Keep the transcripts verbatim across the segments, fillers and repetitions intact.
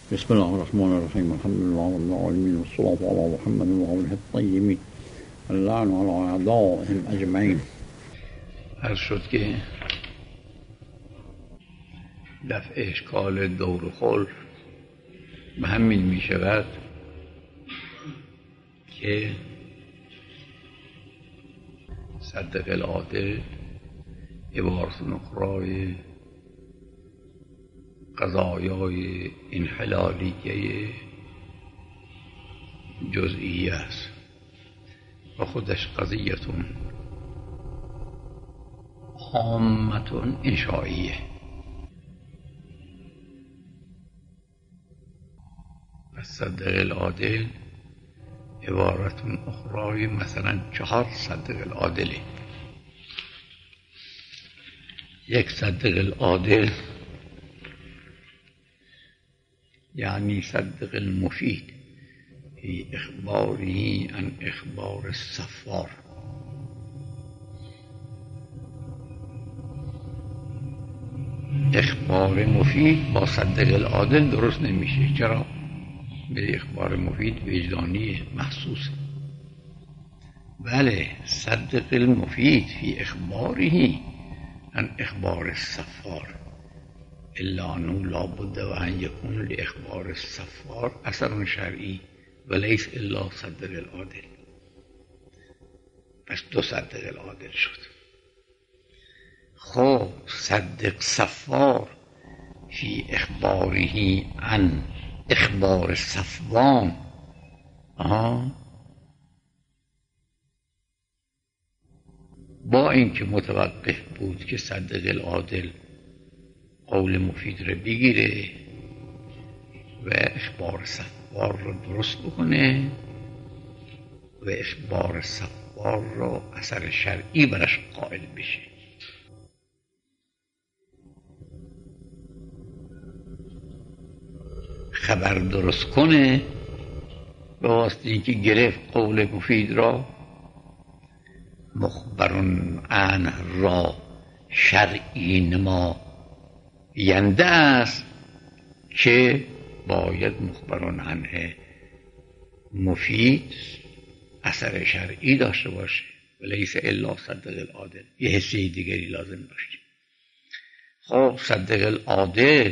بسم الله الرحمن الرحيم. الحمد لله رب العالمين، والصلاة على محمد وآله الطيبين اللعن على أعدائهم أجمعين. عرض شد که دفع اشکال دور خلف به همین می شود که صدق العادل عبارت اخرای قضایای انحلالیه جزئیه است و خودش قضیتون عامتون انشائیه. پس صدق العادل عبارتون اخرای مثلا چهار صدق العادله. یک صدق العادل یعنی صدق المفید فی اخباری عن اخبار الصفار. اخبار مفید با صدق العادل درست نمیشه. چرا؟ به اخبار مفید وجدانی محسوسه. بله، صدق المفید فی اخباره عن اخبار الصفار الا انه لابد و ان یکون لاخبار الصفار اثر شرعی و لیس الا صدق العادل. پس دو صدق العادل شد. خب صدق صفار فی اخباره عن اخبار صفوان، آها، با اینکه متوقف بود که صدق العادل قول مفید رو بگیره و اخبار صفوار رو درست بکنه و اخبار صفوار رو اثر شرعی برش قائل بشه. خبر درست کنه به واسطه اینکه گرفت قول مفید را، مخبرون عنه را شرعی نما ینده است که باید مخبرون عنه مفید اثر شرعی داشته باشه و لیس الا صدق العادل. یه حصه دیگری لازم باشه. خب صدق العادل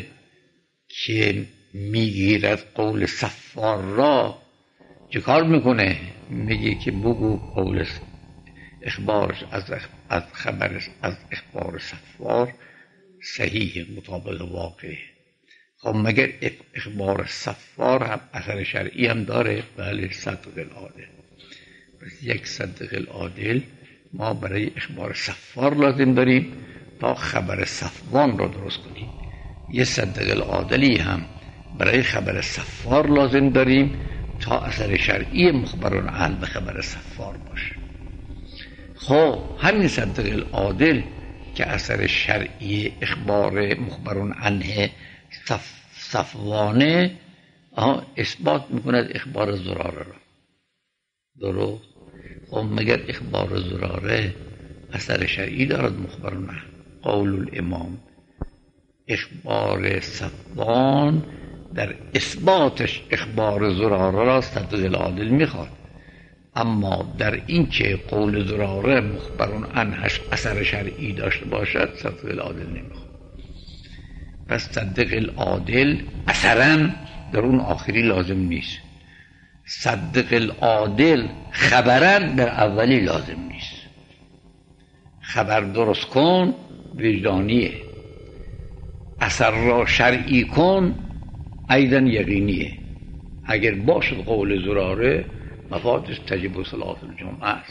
که میگیرد قول صفار را چه کار میکنه؟ میگه که بگو قول اخبارش از از خبرش از اخبار صفار صحیح مطابق واقع. خب مگر اخبار صفار هم اثر شرعی هم داره؟ بله، صدق العادل. پس یک صدق العادل ما برای اخبار صفار لازم داریم تا خبر صفوان را درست کنیم. یه صدق العادلی هم برای خبر صفار لازم داریم تا اثر شرعی مخبرون عنه به خبر صفار باشه. خب همین صدق العادل که اثر شرعی اخبار مخبرون عنه صف صفوانه اثبات میکند اخبار زراره را. درست؟ خب مگر اخبار زراره اثر شرعی دارد مخبرون عنه؟ قول الامام اخبار صفوان در اثباتش اخبار زراره را صدق العادل میخواد، اما در این که قول زراره مخبرون عنهش اثر شرعی داشته باشد صدق العادل نمیخواد. پس صدق العادل اثرا در اون آخری لازم نیست. صدق العادل خبرا در اولی لازم نیست. خبر درست کن وجدانیه، اثر را شرعی کن ایضا یقینیه. اگر باشد قول زراره مفادش تجب صلاة الجمعه است.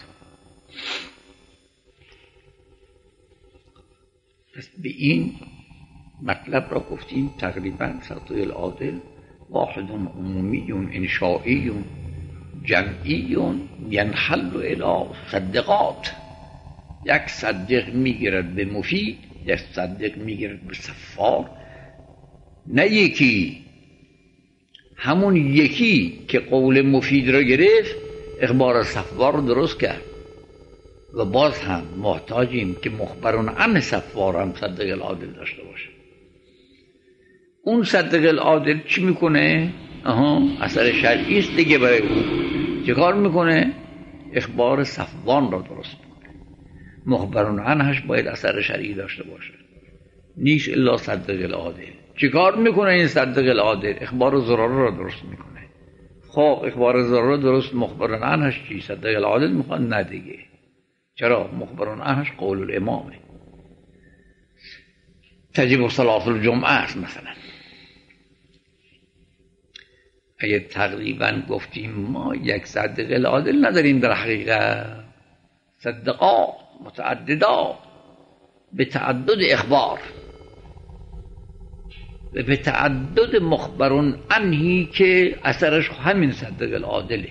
پس به این مطلب را گفتیم تقریبا صدق العادل واحد عمومی انشائی جمعی ینحل الی صدقات. یک صدق میگیرد به مفید، یک صدق میگیرد به صفار. نه یکی، همون یکی که قول مفید را گرفت اخبار صفوار رو درست کرد و باز هم محتاجیم که مخبرون عنه صفوار هم صدق العادل داشته باشه. اون صدق العادل چی میکنه؟ آها اثر شرعی است دیگه برای او. چه کار میکنه؟ اخبار صفوان را درست میکنه. مخبرون عنهش باید اثر شرعی داشته باشه، نیش الا صدق العادل. چه کار میکنه این صدق العادل؟ اخبار زراره را درست میکنه. خب اخبار زراره درست، مخبرون عنهش چی؟ صدق العادل میخواد؟ نه دیگه. چرا؟ مخبرون عنهش قول الامامه، تجب صلاة الجمعه است. مثلا اگه تقریبا گفتیم ما یک صدق العادل نداریم در حقیقت، صدقات متعددات به تعدد اخبار و به تعدد مخبرون عنهی که اثرش همین صدق العادله.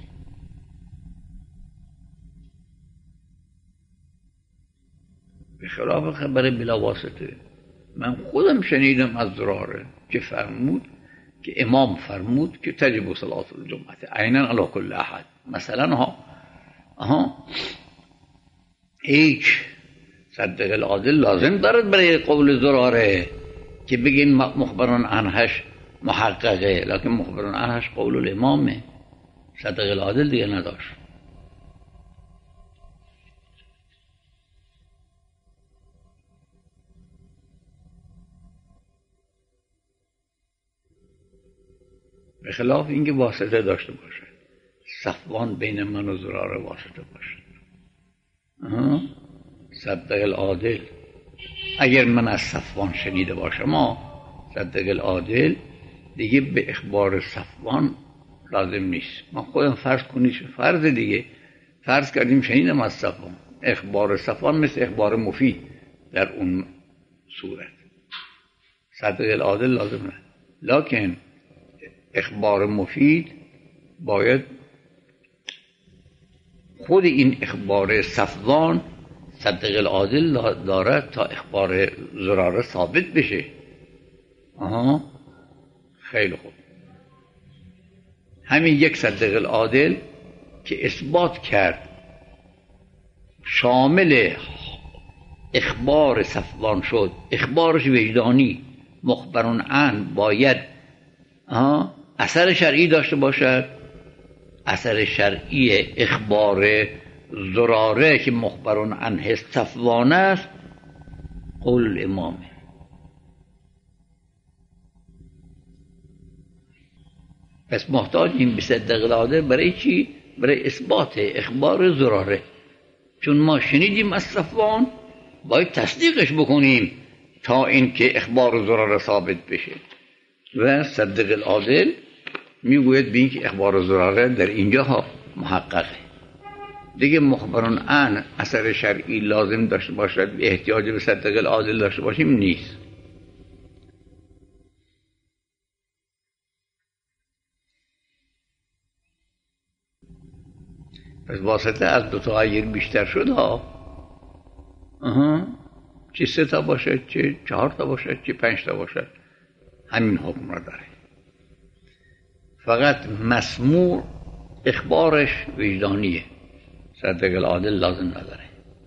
به خلاف خبر بلا واسطه. من خودم شنیدم از زراره که فرمود که امام فرمود که تجب صلاة الجمعه عینا علی کل احد. مثلا ها آها هیچ صدق العادل لازم دارد برای قول زراره که بگین مخبران عنهش محققه، لکن مخبران عنهش قول الامامه، صدق العادل دیگه نداشت. به خلاف اینکه واسطه داشته باشه، صفوان بین من و زراره واسطه باشه. آها صدق العادل اگر من از صفوان شنیده باشم، ما صدق العادل دیگه به اخبار صفوان لازم نیست. ما خودم فرض کنیم فرض دیگه فرض کردیم شنیدم از صفوان، اخبار صفوان مثل اخبار مفید در اون صورت صدق العادل لازم نه. لکن اخبار مفید باید خود این اخبار صفوان صدق العادل دارد تا اخبار زراره ثابت بشه. آها خیلی خوب. همین یک صدق العادل که اثبات کرد شامل اخبار صفوان شد، اخبارش وجدانی مخبرون عن باید آها اثر شرعی داشته باشد. اثر شرعی اخبار زراره که مخبرون عنه صفوان است قول امامه. پس محتاجیم به صدق العادل برای چی؟ برای اثبات اخبار زراره. چون ما شنیدیم از صفوان باید تصدیقش بکنیم تا اینکه اخبار زراره ثابت بشه. و صدق العادل میگوید به اینکه اخبار زراره در اینجا ها محققه دیگه. مخبرون عن اثر شرعی لازم داشته باشد، احتیاج به صدق العادل داشته باشیم نیست. پس واسطه از دو تا اگر بیشتر شد ها آها چه سه تا باشد، چه چهار تا باشد، چه پنج تا باشد، همین حکم را داره. فقط مسموع اخبارش وجدانیه، صدق العادل لازم نداره.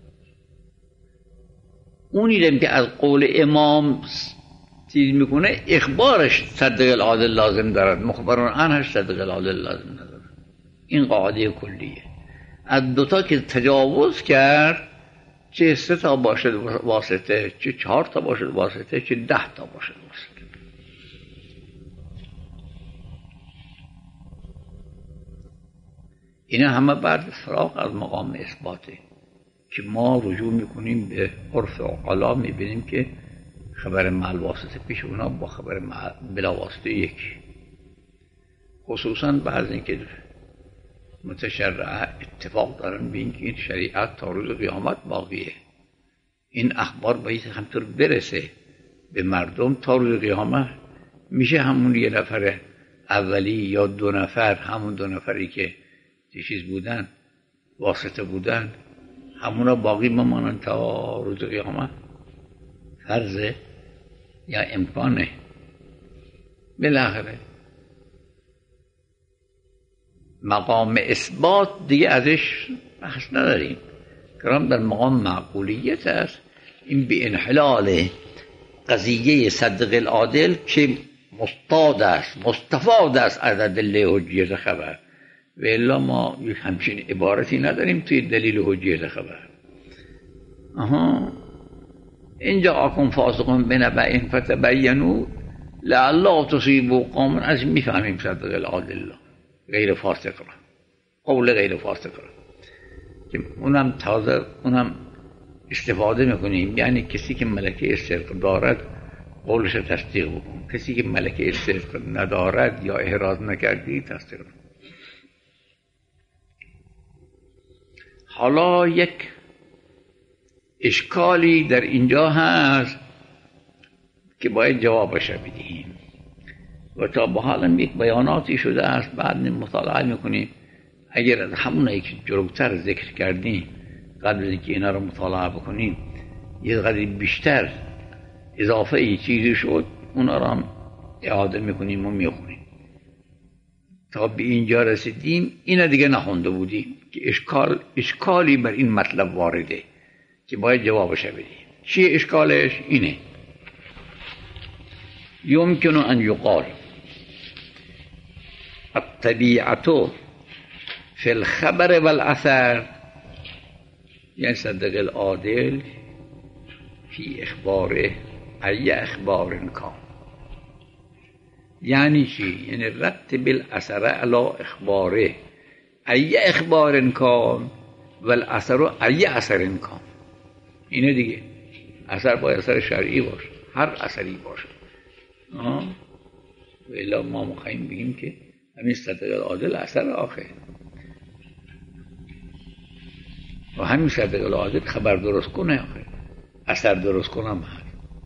اونی که از قول امام چیز میکنه اخبارش صدق العادل لازم دارد، مخبرون عنهش صدق العادل لازم نداره. این قاعده کلیه. از دوتا که تجاوز کرد، چه سه تا باشد واسطه، چه چهار تا باشد واسطه، چه ده تا باشد واسطه. اینا همه بعد فراغ از مقام اثباته که ما رجوع میکنیم به عرف عقلا، میبینیم که خبر مع الواسطه پیش اونا با خبر بلا واسطه یکی. خصوصا بعض اینکه متشرعه اتفاق دارن به اینکه این شریعت تا روز قیامت باقیه. این اخبار باید همطور برسه به مردم تا روز قیامت. میشه همون یه نفر اولی یا دو نفر، همون دو نفری که چیز بودن واسطه بودن، همونا باقی بمانن تا روز قیامت؟ فرضه یا امکانه؟ بالاخره مقام اثبات دیگه ازش بحث نداریم، کرام در مقام معقولیت است. این به انحلال قضیه صدق العادل که مستاد است، مستفاد است از ادله حجیت خبر، و الا ما همچین عبارتی نداریم توی دلیل حجیت خبر. آها اینجا آکم فاسقون بنبأ فتبینوا لعل تصیبوا قوما، از میفهمیم صدق العادل غیر فاسق را، قول غیر فاسق را که اونم تازه اونم استفاده میکنیم، یعنی کسی که ملکه صدق دارد قولش تصدیق بکن، کسی که ملکه صدق ندارد یا احراز نکردی تصدیق بکن. حالا یک اشکالی در اینجا هست که باید جوابش بدهیم و تا به حال یک بیاناتی شده است، بعد مطالعه میکنیم. اگر از همونایی که جلوتر ذکر کردیم قبل از اینکه اینا رو مطالعه بکنیم یه قدری بیشتر اضافه ای چیزی شد، اونا رو هم اعاده میکنیم و میخونیم. تا به اینجا رسیدیم اینا دیگه نخونده بودیم که اشکال اشکالی بر این مطلب وارده که باید جوابش بدیم. چیه اشکالش؟ اینه: یمکن ان یقال الطبیعة فی الخبر والاثر، یعنی صدق العادل فی اخباره ای اخبار کان. یعنی چی؟ یعنی رتب الاثر علی اخباره ای اخبار کان والاثر ای اثر کان. اینه دیگه، اثر باید اثر شرعی باشه، هر اثری باشه. آه و الا ما مخیم بگیم که همین صدق العادل اثر آخه و همین صدق العادل خبر درست کنه آخه، اثر درست کنم هست.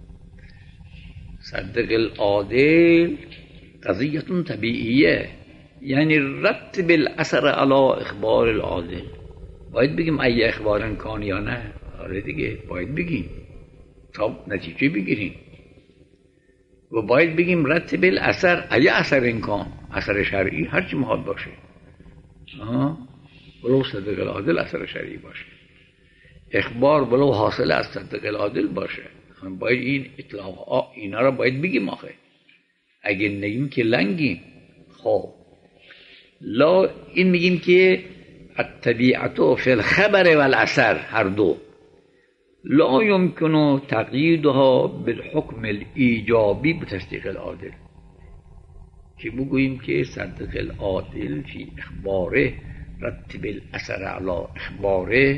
صدق العادل قضیه طبیعیه، یعنی رتب الاثر علی اخبار العادل. باید بگیم ای اخبار کان یا نه؟ آره دیگه باید بگیم تا نتیجه بگیریم. و باید بگیم رتب الاثر ای اثر کان، اثر شرعی هر چی میخواد باشه. آها ولو صدق العادل اثر شرعی باشه، اخبار ولو حاصل از صدق العادل باشه. هم باید این اطلاق اینا را باید بگیم آخه، اگه نگیم که لنگیم. خب لا این میگیم که الطبیعة فی الخبر والاثر هر دو لا يمكن تقییدها بالحکم الایجابی بتصدیق العادل، که بگوییم که صدق العادل فی اخباره رتب الاثر علی اخباره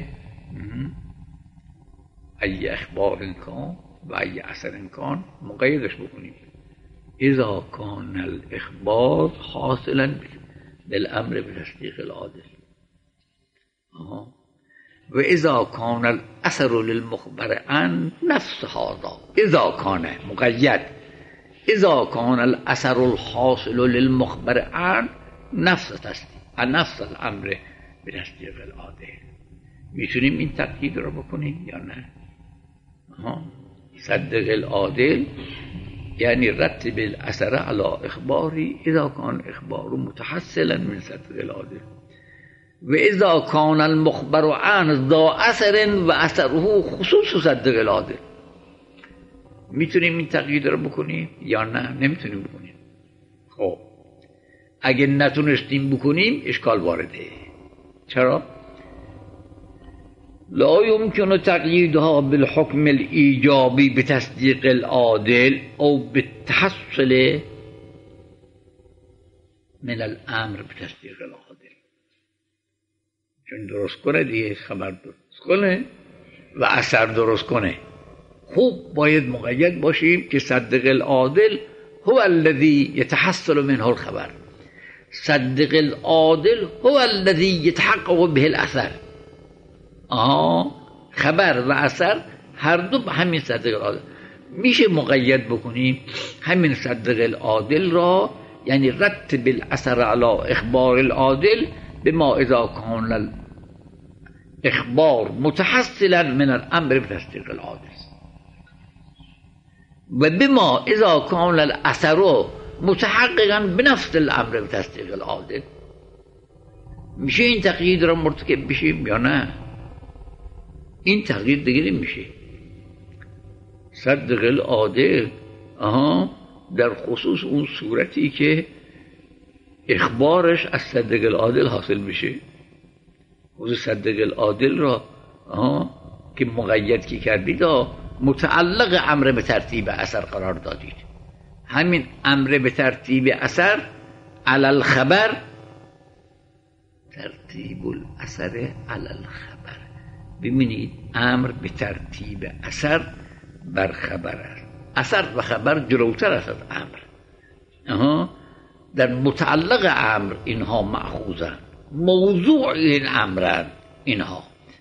ای اخبار کان و ای اثر کان، مقیدش بکنیم اذا کان الاخبار حاصلا بالامر بتصدیق العادل. آها و اذا کان الاثر للمخبر عن نفس هذا، اذا کان مقید، اذا کان الاثر الحاصل للمخبر عن نفس تصدیق عن نفس الامر بتصدیق العادل. میتونیم این تقیید رو بکنیم یا نه؟ آها صدق العادل یعنی رتب الاثر علی اخباری اذا کان اخبار متحصلا من صدق العادل و اذا کان المخبر عن ذا اثر و اثره خصوص صدق العادل. میتونیم این تقیید رو بکنیم یا نه؟ نمیتونیم بکنیم. خب اگه نتونستیم بکنیم اشکال وارده. چرا؟ لا يمكن تقییدها بالحکم الایجابی بتصدیق العادل او بالتحصل من الامر بتصدیق العادل. چون درست کنه دیگه، خبر درست کنه و اثر درست کنه. خوب باید مقید باشیم که صدق العادل هو الذي يتحصل منه الخبر، صدق العادل هو الذي يتحقق به الاثر. آه خبر و اثر هر دو همین صدق العادل. میشه مقید بکنیم همین صدق العادل را، یعنی رتب الاثر علی اخبار العادل بما اذا کان الاخبار متحصلا من الامر بتصدیق العادل و بما اذا کان الاثر متحققا بنفس الامر بتصدیق العادل. میشه این تقیید را مرتکب بشیم یا نه؟ این تقیید دیگه نمیشه. صدق العادل آها در خصوص اون صورتی که اخبارش از صدق العادل حاصل میشه. خود صدق العادل را آها که مقید که کردید متعلق امر به ترتیب اثر قرار دادید. همین امر به ترتیب اثر علی الخبر، ترتیب الاثر علی الخبر. ببینید امر به ترتیب اثر بر خبر است. اثر و خبر جلوتر است از امر. آها در متعلق امر اینها مأخوذند، موضوع این امرند اینها.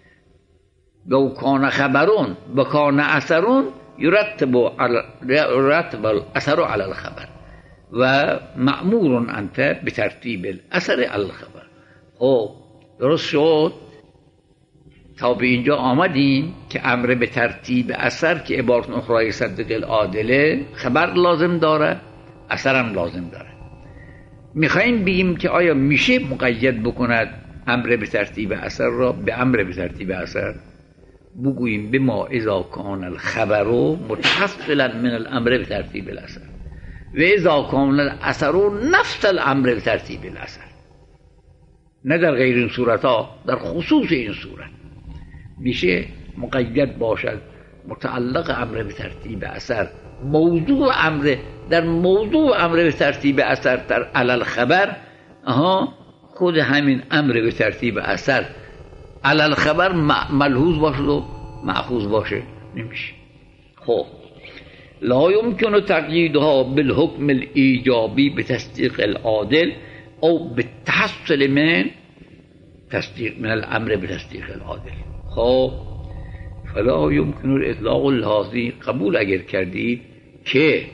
لو کان خبرون و کان اثرون یرتب علی یرتب الاثر علی الخبر و مأمور انت به ترتیب الاثر علی الخبر. خب درست شد؟ تا به اینجا آمدیم که امر به ترتیب اثر که عبارت اخرای صدق العادله خبر لازم داره، اثر هم لازم داره. میخواییم بگیم که آیا میشه مقید بکند امر به ترتیب اثر را به امر به ترتیب اثر؟ بگوییم بما اذا کان الخبر متحصلا من الامر به ترتیب الاثر و اذا کان الاثر نفس الامر به ترتیب الاثر. نه در غیر این صورت ها، در خصوص این صورت میشه مقید باشد متعلق امر به ترتیب اثر، موضوع امر در موضوع امر به ترتیب اثر در علل خبر. آها خود همین امر به ترتیب اثر علل خبر ملحوظ باشه و مأخوذ باشه، نمیشه. خب لا یمکن تقییدها بالحکم الایجابی به تصدیق العادل او به تحصل من تصدیق من الامر به تصدیق العادل. خب فلا یمکن الاطلاق اللحاظی، قبول اگر کردید که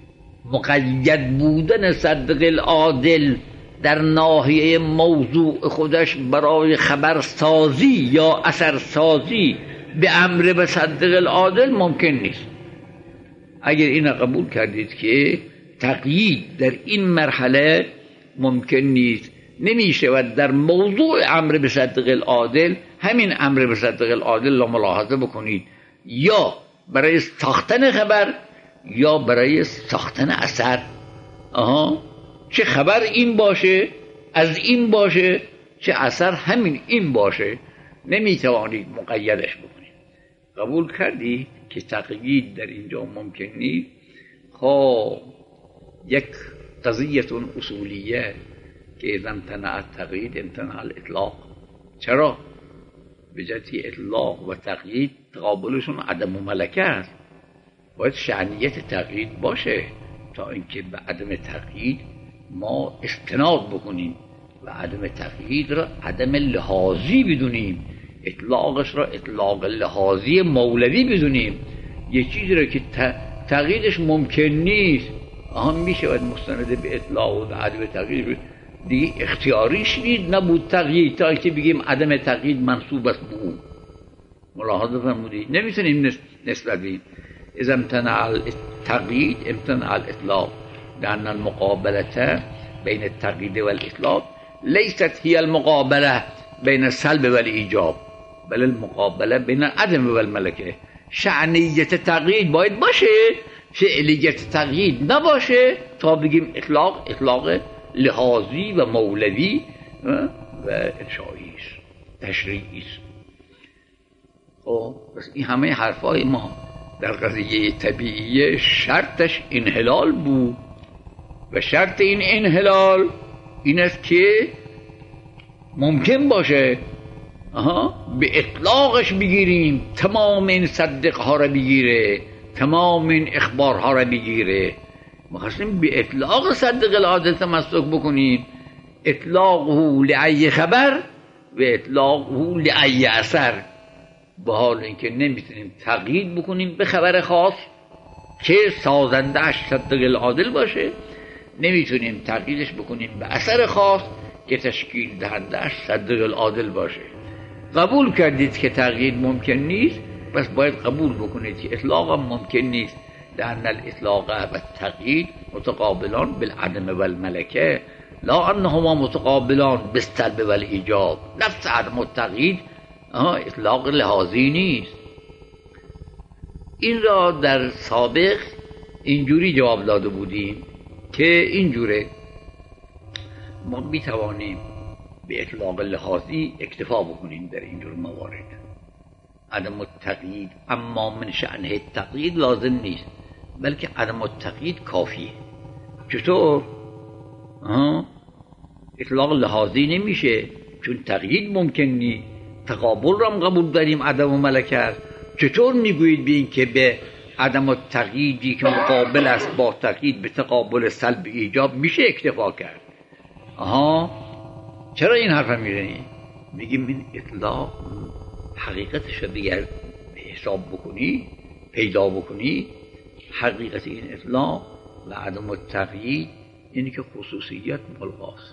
مقید بودن صدق العادل در ناحیه موضوع خودش برای خبر سازی یا اثر سازی به امر به صدق العادل ممکن نیست. اگر این قبول کردید که تقیید در این مرحله ممکن نیست، نمیشه و در موضوع امر به صدق العادل همین امر به صدق العادل را ملاحظه بکنید، یا برای ساختن خبر یا برای ساختن اثر. آها چه خبر این باشه از این باشه، چه اثر همین این باشه، نمیتوانید مقیدش بکنید. قبول کردی که تقیید در اینجا ممکن نیست. خب یک قضیه اصولیه که اذا امتنع التقیید امتنع الاطلاق. چرا؟ به جهتی اطلاق و تقیید تقابلشون عدم و ملکه است. باید شأنیت تقیید باشه تا اینکه به عدم تقیید ما استناد بکنیم و عدم تقیید را عدم لحاظی بدونیم، اطلاقش را اطلاق لحاظی مولوی بدونیم. یه چیزی را که تقییدش ممکن نیست آها میشه باید مستند به اطلاق و عدم تقیید دیگه اختیاریش نیست نبود تقیید تا که بگیم عدم تقیید منصوب است به اون. ملاحظه فرمودید نمیتونیم نسبت بدیم. اذا امتنع التقیید امتنع الاطلاق، لأن المقابلة بين التقييد والإطلاق ليست هي المقابلة بين السلب والإيجاب بل المقابلة بين العدم والملكة. شأنیت تقیید باید باشه، فعلیت تقیید نباشه تا بگیم اطلاق اطلاق لحاظی و مولوی و انشایی است، تشریعی است. خب بس این همه حرفای ما در قضیه طبیعیه شرطش انحلال بود و شرط این انحلال این است که ممکن باشه آها به اطلاقش بگیریم، تمام این صدقها را بگیره، تمام این اخبارها را بگیره. ما خواستیم به اطلاق صدق العادل تمسک بکنیم، اطلاقه لأی خبر و اطلاقه لأی اثر، به حال اینکه نمیتونیم تقیید بکنیم به خبر خاص که سازندهش صدق العادل باشه، نمیتونیم تقییدش بکنیم به اثر خاص که تشکیل دهندهش صدق العادل باشه. قبول کردید که تقیید ممکن نیست، پس باید قبول بکنید که اطلاق هم ممکن نیست، لأن الاطلاق و التقیید متقابلان بالعدم والملکه لا انهما متقابلان بالسلب والایجاب. نفس عدم التقیید اطلاق لحاظی نیست. این را در سابق اینجوری جواب داده بودیم که اینجوره ما میتوانیم به اطلاق لحاظی اکتفا بکنیم در اینجور موارد. عدم التقیید اما من شأنه تقیید لازم نیست، بلکه عدم التقیید کافیه. چطور؟ آه؟ اطلاق لحاظی نمیشه چون تقیید ممکن نیست. تقابل را هم قبول داریم عدم و ملکت. چطور میگویید به این که به عدم التقییدی که مقابل است با تقیید به تقابل سلب ایجاب میشه اکتفا کرد؟ آها، چرا این حرف میزنی؟ میگیم این اطلاق حقیقتش رو دیگر حساب بکنی، پیدا بکنی. حقیقت این اطلاق و عدم التقیید اینی که خصوصیت ملغاست.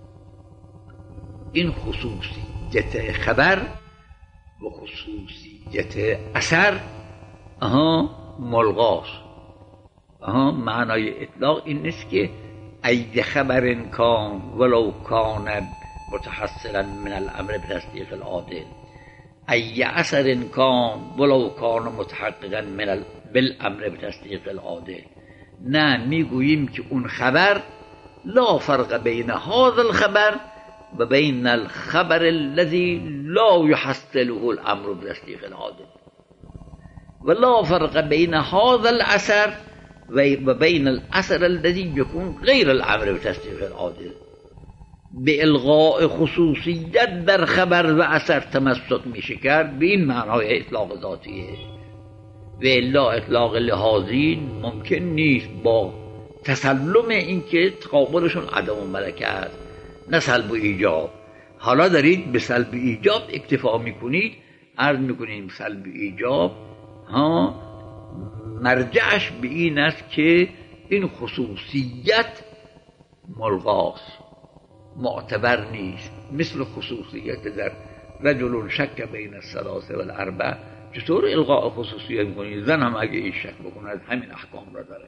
این خصوصیت خبر و خصوصیت اثر آها ملغاست. آها، معنای اطلاق این نیست که ای خبر کان ولو کان متحصلا من الامر بتصدیق العادل، ای اثر کان ولو کان متحققا من ال... بالامر بتصدیق العادل. نه، میگوییم که اون خبر لا فرق بین هذا الخبر و بین الخبر الذي لا يحصله الامر بتصدیق العادل، و لا فرق بین هذا الاثر و بین الاثر الذي يكون غیر الامر بتصدیق العادل. به الغاء خصوصیت در خبر و اثر تمسک میشه کرد، به این معنای اطلاق ذاتیه. و الا اطلاق لحاظی ممکن نیست با تسلم اینکه تقابلشون عدم و ملکه است، نه سلب و ایجاب. حالا دارید به سلب و ایجاب اکتفا میکنید، عرض میکنیم سلب و ایجاب ها مرجعش به این است که این خصوصیت ملغاست، معتبر نیست. مثل خصوصیت در رجل شک بین الثلاثه و الاربع. چطور الغاء خصوصیت میکنید؟ زن هم اگه این شک بکند همین احکام را داره.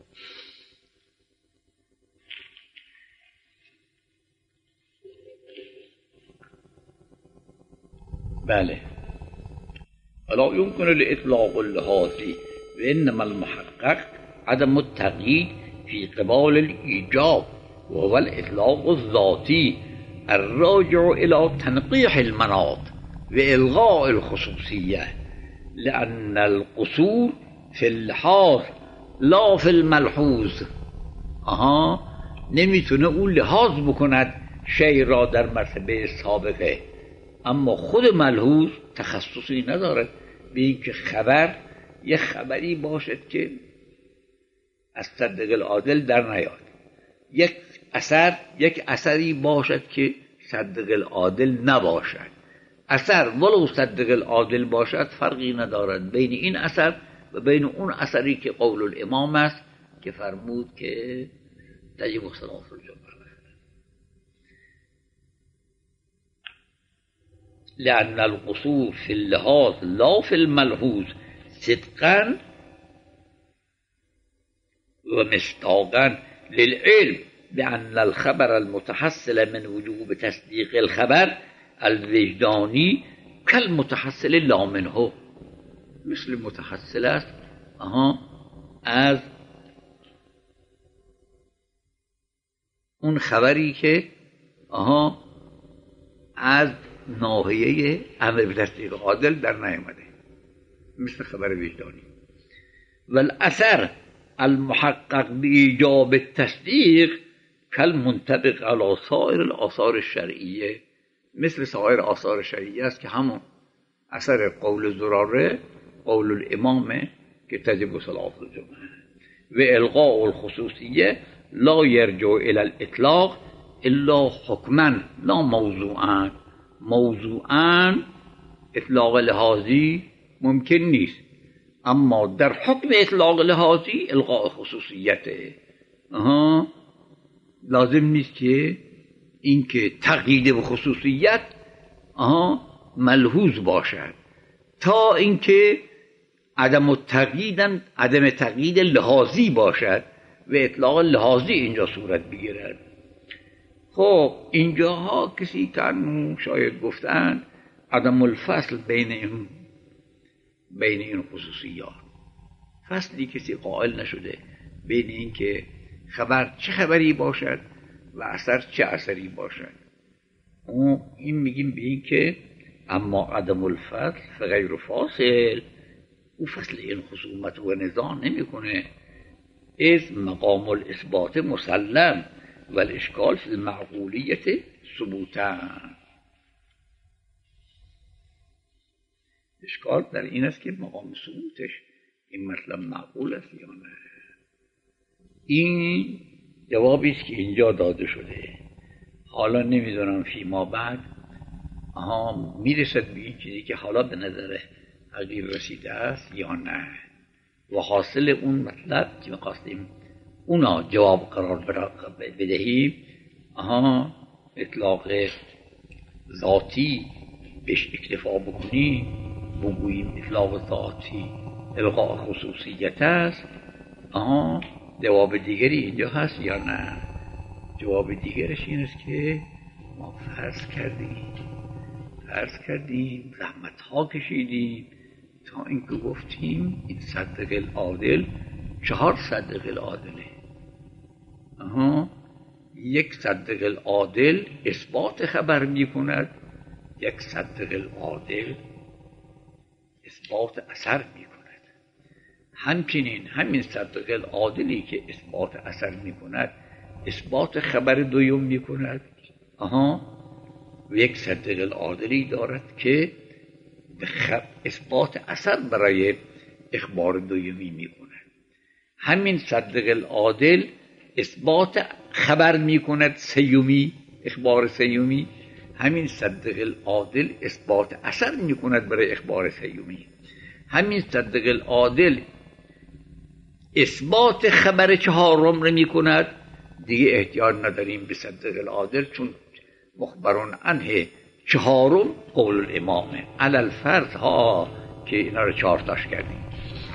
بله، ولا يمكن الإطلاق اللحاظي، وإنما المحقق عدم التقييد في قبال الإيجاب، وهو الإطلاق الذاتي الراجع إلى تنقيح المناط وإلغاء الخصوصية، لأن القصور في اللحاظ لا في الملحوظ. آها، نمیتونه اون لحاظ بکند شیء را در مرتبه سابقه، اما خود ملحوظ تخصصی ندارد به این که خبر یک خبری باشد که از صدق العادل در نیاد، یک اثر یک اثری باشد که صدق العادل نباشد. اثر ولو صدق العادل باشد فرقی ندارد بین این اثر و بین اون اثری که قول الامام است که فرمود که تجب اختلاف الجمع، لأن القصور في اللحاظ لا في الملحوظ صدقا ومصداقا للعلم بأن الخبر المتحصل من وجوب تصديق الخبر الوجداني كالمتحصل لا منه. مثل متحصل است آها از اون خبری که آها از ناحیه امر به تصدیق عادل در نیامده، مثل خبر وجدانی. و الاثر المحقق بایجاب التصدیق کالمنطبق علی سایر الاثار الشرعیه، مثل سایر آثار شرعیه است که همون اثر قول زراره قول الامام که تجب صلاة الجمعه. و الغاء الخصوصیه لا یرجع الى الاطلاق الا حکما لا موضوعا. موضوعا اطلاق لحاظی ممکن نیست، اما در حکم اطلاق لحاظی الغاء خصوصیته. آها، لازم نیست که این که تقیید و خصوصیت آها ملحوظ باشد تا اینکه عدم التقیید عدم تقیید لحاظی باشد و اطلاق لحاظی اینجا صورت بگیرد. خب اینجاها کسی کن شاید گفتن عدم الفصل بین این بین این خصوصیات. فصلی کسی قائل نشده بین این که خبر چه خبری باشد و اثر چه اثری باشد. اون این میگیم به این که اما عدم الفصل فغیر فاصل، او فصل این خصومت و نزاع نمیکنه. از مقام الاثبات مسلم و الاشکال فی المعقولیت ثبوتا. اشکال در این است که مقام ثبوتش این مطلب معقول است یا نه. این جوابی است که اینجا داده شده. حالا نمیدونم فیما بعد آها میرسد به این چیزی که حالا به نظر حقیر رسیده است یا نه. و حاصل اون مطلب که می‌خواستیم اونا جواب قرار بدهیم، آها اطلاق ذاتی بهش اکتفا بکنیم، بگوییم اطلاق ذاتی الغاء خصوصیت است، آها جواب دیگری اینجا هست یا نه؟ جواب دیگرش این است که ما فرض کردیم فرض کردیم زحمت ها کشیدیم تا اینکه گفتیم این صدق العادل چهار صدق العادله. آها یک صدق العادل اثبات خبر می کند، یک صدق العادل اثبات اثر می کند. همچنین همین صدق العادلی که اثبات اثر می کند اثبات خبر دوم می کند. آها و یک صدق العادلی دارد که اثبات اثر برای اخبار دومی می کند. همین صدق العادل اثبات خبر می کند سیومی، اخبار سیومی. همین صدق العادل اثبات اثر می کند برای اخبار سیومی. همین صدق العادل اثبات خبر چهارم رو می کند. دیگه احتیاج نداریم به صدق العادل، چون مخبرون عنه چهارم قول الامامه علی الفرض ها که اینا رو چهار تاش کردیم.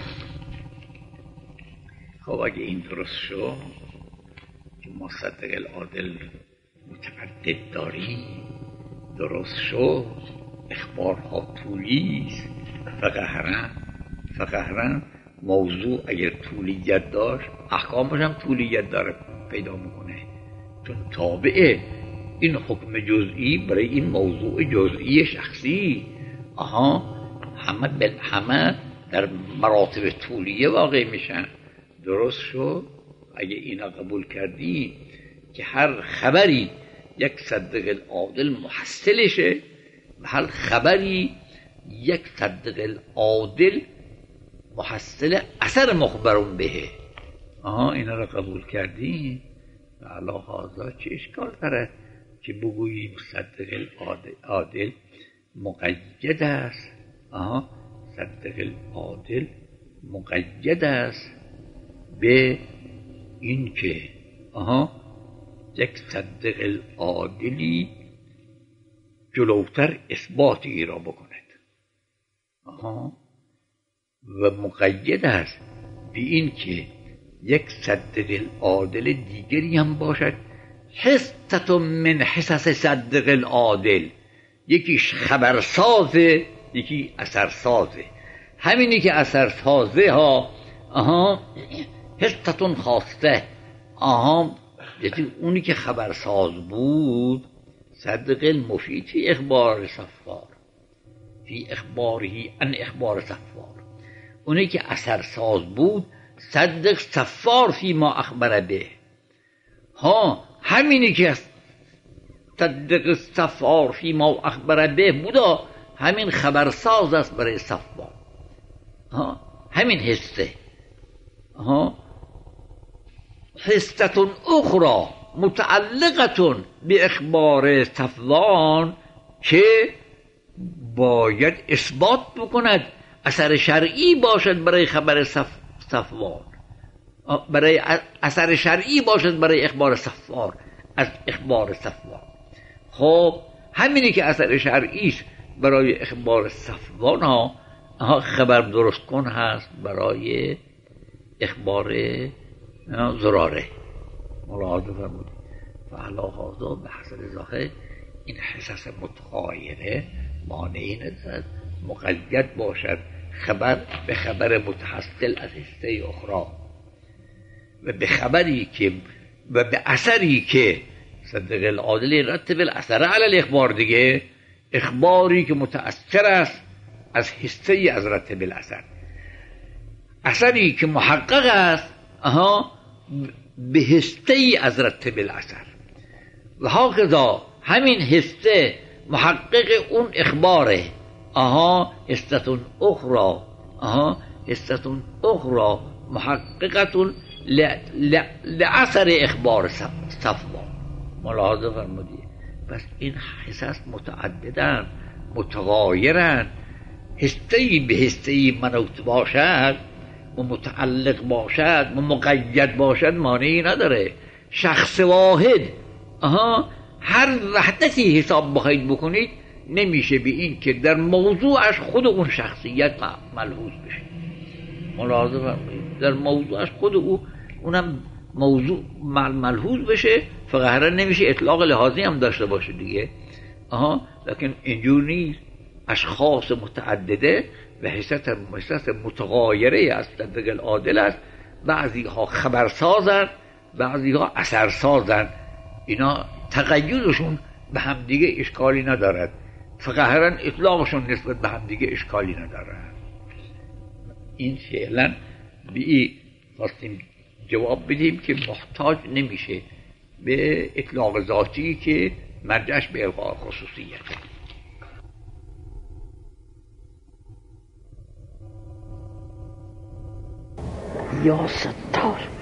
خب اگه این درست شد که ما صدق العادل متعدد داریم، درست شد، اخبارها طولیست، فقهرن فقهرن موضوع اگر طولیت داشت احکامش هم طولیت داره پیدا میکنه، چون تابعه این حکم جزئی برای این موضوع جزئی شخصی. آها همه همه در مراتب طولیه واقع میشن. درست شد اگه اینا قبول کردی که هر خبری یک صدق العادل محصلشه و هر خبری یک صدق العادل محصل اثر مخبرون بهه. آها اینا رو قبول کردی و علا هذا چه اشکال داره که بگوییم صدق العادل مقید است. آها صدق العادل مقید است به این که آها یک صدق العادلی جلوتر اثباتی را بکند. آها و مقید است به این که یک صدق العادل دیگری هم باشد، حصت من حصص صدق العادل، یکیش خبرسازه یکی اثرسازه. همینی که اثرسازه ها آها حصتون خواسته، آها یعنی اونی که خبرساز بود صدق المفید فی اخبار صفار فی اخباری ان اخبار صفار، اونی که اثرساز بود صدق صفار فی ما اخبر به. ها همینی که صدق صفار فی ما اخبر به بودا همین خبرساز است برای صفار. ها همین حصه ها حصتون اخرى متعلقتون به اخبار صفوان که باید اثبات بکند، اثر شرعی باشد برای خبر صف... صفوان، برای اثر شرعی باشد برای اخبار صفوان از اخبار صفوان. خب همینی که اثر شرعی است برای اخبار صفوان ها خبر درست کن هست برای اخبار زراره. ملاحظه فرمودید فعلا هذا به حسب ظاهر این حصص متغایره مانعی ندارد مقید باشد خبر به خبر متحصل از حصه اخرى و به خبری که و به اثری که صدق العادل رتب الاثر علی الاخبار دیگه، اخباری که متأثر است از حصه از رتب الاثر، اثری که محقق است آها به حصه از رتب الاثر و هاکذا همین حصه محقق اون اخباره. آها حصتون اخرى آها حصتون اخرى محققتون لأثر اخبار صفوان. ملاحظه فرمودید؟ پس این حصص متعددن، متغایرن، حصه‌ای به حصه‌ای منوط باشد و متعلق باشد و مقید باشد مانعی نداره. شخص واحد آها هر وحدتی حساب بخواید بکنید نمیشه به این که در موضوعش خود اون شخصیت ملحوظ بشه. ملاحظه فرمایید؟ در موضوعش خود او اونم موضوع ملحوظ بشه، فقط نمیشه اطلاق لحاظی هم داشته باشه دیگه. آها لکن اینجور نیست، اشخاص متعدده و حصت حصت متغایره است صدق العادل است. بعضی ها خبرسازن، بعضی ها اثرسازن، اینا تقیدشون به هم دیگه اشکالی ندارد، فقط اطلاقشون نسبت به هم دیگه اشکالی ندارد. این فعلا به این خواستیم جواب بدیم که محتاج نمیشه به اطلاق ذاتی که مرجعش به الغاء خصوصیت. یا ستار